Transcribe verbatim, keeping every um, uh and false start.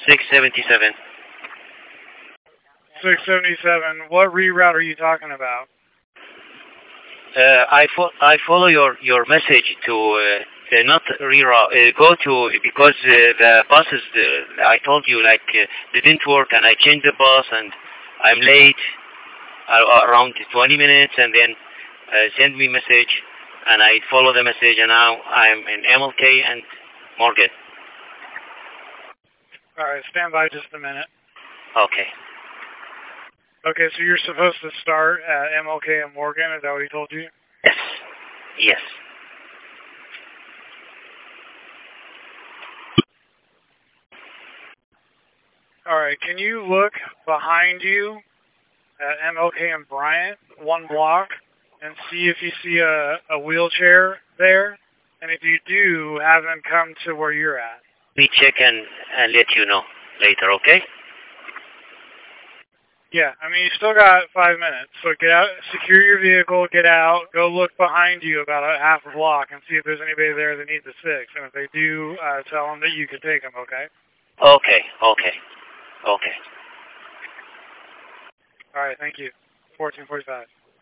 six seventy-seven. six seventy-seven. What reroute are you talking about? Uh, I, fo I follow your, your message to uh, uh, not reroute, uh, go to, because uh, the buses, uh, I told you, like, uh, they didn't work, and I changed the bus, and I'm late, uh, around twenty minutes, and then uh, send me message, and I follow the message, and now I'm in M L K and Morgan. All right, stand by just a minute. Okay. Okay, so you're supposed to start at M L K and Morgan, is that what he told you? Yes. Yes. All right, can you look behind you at M L K and Bryant, one block, and see if you see a, a wheelchair there? And if you do, have them come to where you're at. We check and, and let you know later, okay? Yeah, I mean, you still got five minutes. So get out, secure your vehicle, get out, go look behind you about a half a block and see if there's anybody there that needs a fix. And if they do, uh, tell them that you can take them, okay? Okay, okay, okay. All right, thank you. fourteen forty-five.